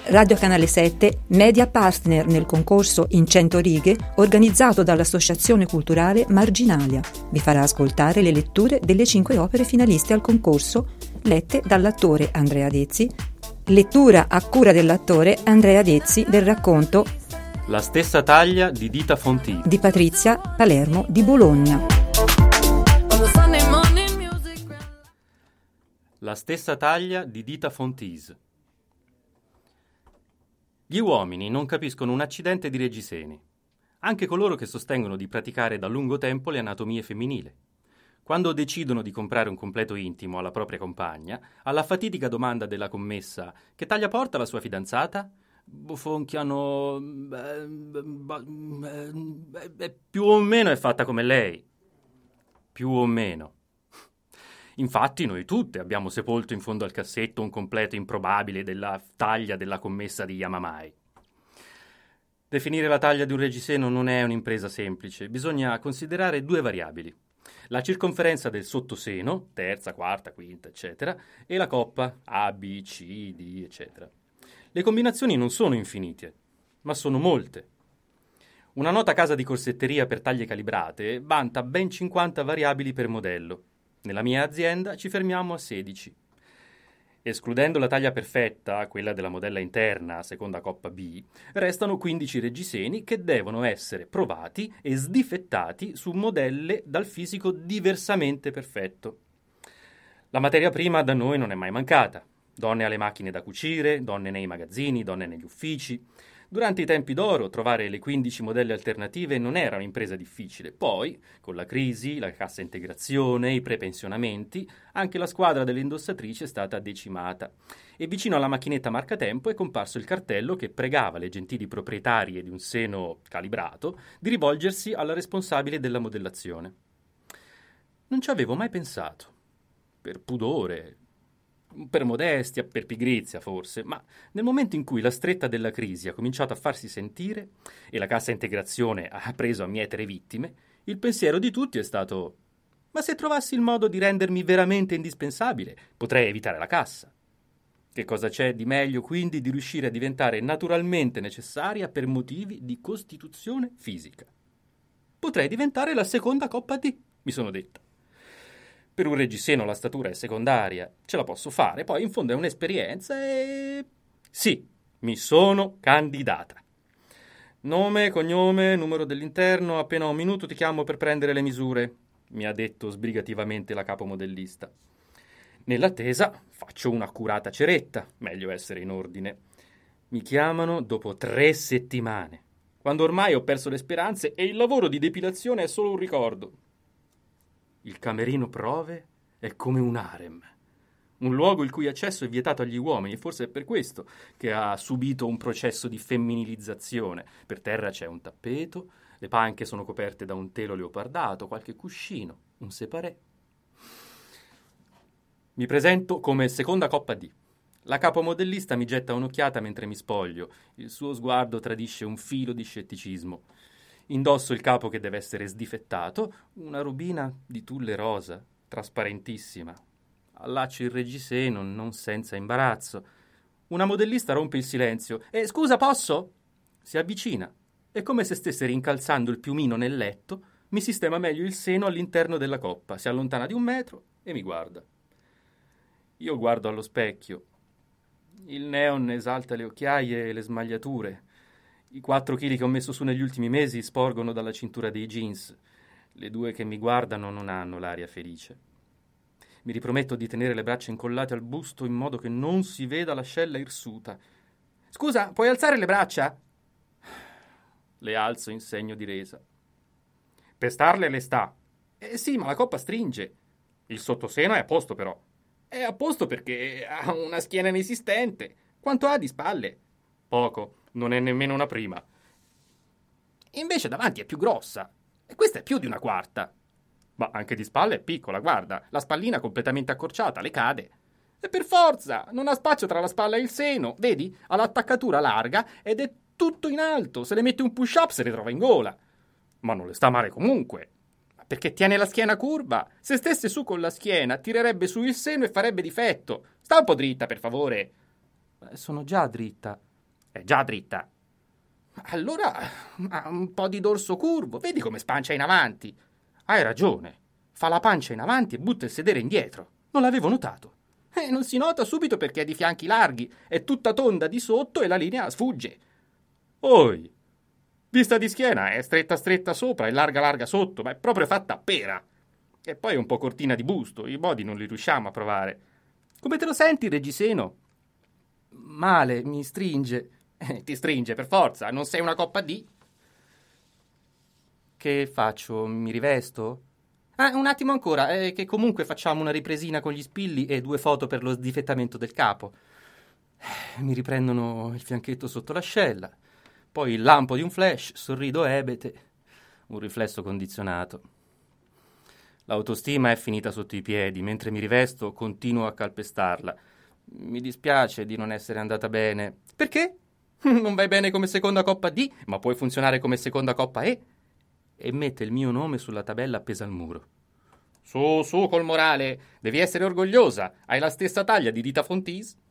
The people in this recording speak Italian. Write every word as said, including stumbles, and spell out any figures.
Radio Canale sette, media partner nel concorso In cento righe, organizzato dall'Associazione Culturale Marginalia. Vi farà ascoltare le letture delle cinque opere finaliste al concorso, lette dall'attore Andrea Dezzi. Lettura a cura dell'attore Andrea Dezzi del racconto La stessa taglia di Dita Fontì di Patrizia Palermo di Bologna. La stessa taglia di Dita Fontise. Gli uomini non capiscono un accidente di reggiseni, anche coloro che sostengono di praticare da lungo tempo le anatomie femminili. Quando decidono di comprare un completo intimo alla propria compagna, alla fatidica domanda della commessa «Che taglia porta la sua fidanzata?», bufonchiano beh, beh, beh, «Più o meno è fatta come lei». Più o meno. Infatti noi tutte abbiamo sepolto in fondo al cassetto un completo improbabile della taglia della commessa di Yamamai. Definire la taglia di un reggiseno non è un'impresa semplice, bisogna considerare due variabili. La circonferenza del sottoseno, terza, quarta, quinta, eccetera, e la coppa A, B, C, D, eccetera. Le combinazioni non sono infinite, ma sono molte. Una nota casa di corsetteria per taglie calibrate vanta ben cinquanta variabili per modello. Nella mia azienda ci fermiamo a sedici. Escludendo la taglia perfetta, quella della modella interna, seconda coppa B, restano quindici reggiseni che devono essere provati e sdifettati su modelle dal fisico diversamente perfetto. La materia prima da noi non è mai mancata. Donne alle macchine da cucire, donne nei magazzini, donne negli uffici. Durante i tempi d'oro trovare le quindici modelle alternative non era un'impresa difficile. Poi, con la crisi, la cassa integrazione, i prepensionamenti, anche la squadra delle indossatrici è stata decimata. E vicino alla macchinetta marcatempo è comparso il cartello che pregava le gentili proprietarie di un seno calibrato di rivolgersi alla responsabile della modellazione. Non ci avevo mai pensato. Per pudore, per modestia, per pigrizia forse, ma nel momento in cui la stretta della crisi ha cominciato a farsi sentire e la cassa integrazione ha preso a mietere vittime, il pensiero di tutti è stato: ma se trovassi il modo di rendermi veramente indispensabile, potrei evitare la cassa. Che cosa c'è di meglio quindi di riuscire a diventare naturalmente necessaria per motivi di costituzione fisica? Potrei diventare la seconda coppa D, mi sono detta. Per un reggiseno la statura è secondaria, ce la posso fare, poi in fondo è un'esperienza e... Sì, mi sono candidata. Nome, cognome, numero dell'interno, appena un minuto ti chiamo per prendere le misure, mi ha detto sbrigativamente la capomodellista. Nell'attesa faccio un'accurata ceretta, meglio essere in ordine. Mi chiamano dopo tre settimane, quando ormai ho perso le speranze e il lavoro di depilazione è solo un ricordo. Il camerino prove è come un harem, un luogo il cui accesso è vietato agli uomini e forse è per questo che ha subito un processo di femminilizzazione. Per terra c'è un tappeto, le panche sono coperte da un telo leopardato, qualche cuscino, un separé. Mi presento come seconda coppa D. La capomodellista mi getta un'occhiata mentre mi spoglio, il suo sguardo tradisce un filo di scetticismo. Indosso il capo che deve essere sdifettato, una robina di tulle rosa, trasparentissima. Allaccio il reggiseno, non senza imbarazzo. Una modellista rompe il silenzio. «Eh, scusa, posso?» Si avvicina e, come se stesse rincalzando il piumino nel letto, mi sistema meglio il seno all'interno della coppa, si allontana di un metro e mi guarda. Io guardo allo specchio. Il neon esalta le occhiaie e le smagliature. I quattro chili che ho messo su negli ultimi mesi sporgono dalla cintura dei jeans. Le due che mi guardano non hanno l'aria felice. Mi riprometto di tenere le braccia incollate al busto in modo che non si veda l'ascella irsuta. «Scusa, puoi alzare le braccia?» Le alzo in segno di resa. «Pestarle le sta». «Eh sì, ma la coppa stringe». «Il sottoseno è a posto però». «È a posto perché ha una schiena inesistente». «Quanto ha di spalle?» «Poco. Non è nemmeno una prima». «Invece davanti è più grossa. E questa è più di una quarta». «Ma anche di spalle è piccola, guarda. La spallina completamente accorciata, le cade». «E per forza! Non ha spazio tra la spalla e il seno. Vedi? Ha l'attaccatura larga ed è tutto in alto. Se le mette un push-up se le trova in gola». «Ma non le sta male comunque». «Perché tiene la schiena curva. Se stesse su con la schiena, tirerebbe su il seno e farebbe difetto. Sta un po' dritta, per favore». «Sono già dritta». È già dritta. Allora ha un po' di dorso curvo, vedi come spancia in avanti. Hai ragione, fa la pancia in avanti e butta il sedere indietro. Non l'avevo notato. E non si nota subito perché ha di fianchi larghi, è tutta tonda di sotto e la linea sfugge. Oi, vista di schiena è stretta stretta sopra e larga larga sotto, ma è proprio fatta a pera. E poi è un po' cortina di busto, i body non li riusciamo a provare. Come te lo senti, reggiseno? Male, mi stringe. Eh, ti stringe per forza, non sei una coppa D. Che faccio? Mi rivesto? Ah, un attimo ancora, eh, che comunque facciamo una ripresina con gli spilli e due foto per lo sdifettamento del capo. Eh, mi riprendono il fianchetto sotto l'ascella, poi il lampo di un flash, sorrido ebete, un riflesso condizionato. L'autostima è finita sotto i piedi, mentre mi rivesto continuo a calpestarla. Mi dispiace di non essere andata bene. Perché? Non vai bene come seconda coppa D, ma puoi funzionare come seconda coppa E. E mette il mio nome sulla tabella appesa al muro. Su, su col morale, devi essere orgogliosa, hai la stessa taglia di Rita Fontis.